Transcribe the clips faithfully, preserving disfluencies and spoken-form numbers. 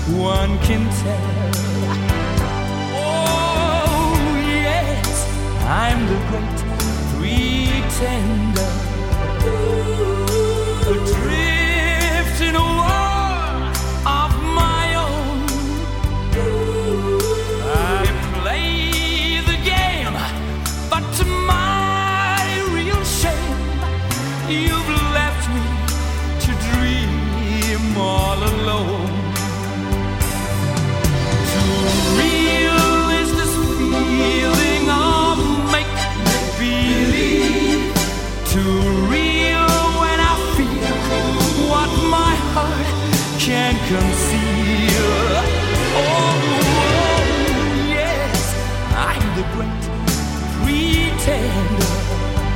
one can tell. Oh yes, I'm the great pretender, adrift in a world of my own. I play the game, but to my real shame, you've left me to dream all alone. Too real is this feeling of make-believe. Too real when I feel what my heart can't conceal. Oh, yes, I'm the great pretender,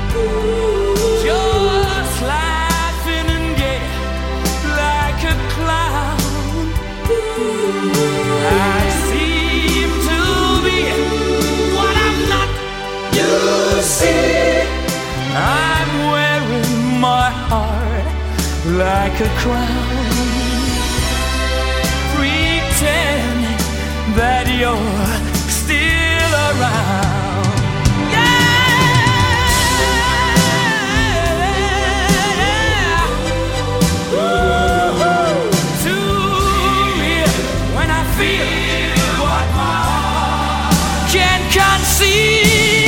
just laughing and gay like a clown. I seem to be what I'm not. You see, I'm wearing my heart like a crown, pretending that you're still around. Yeah, ooh, too real when I feel what my heart can't conceive.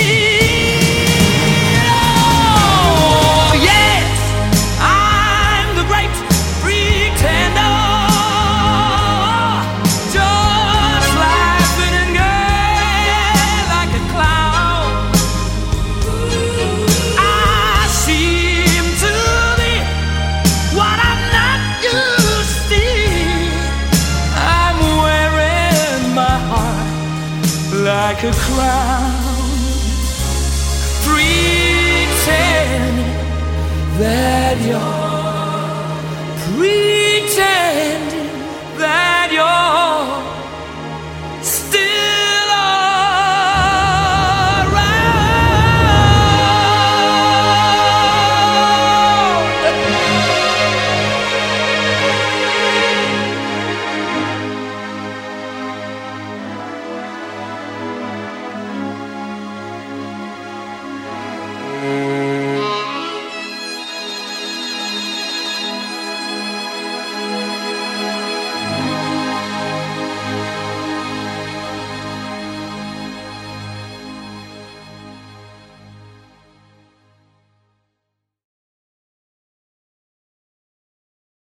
Like a crown, pretending that you're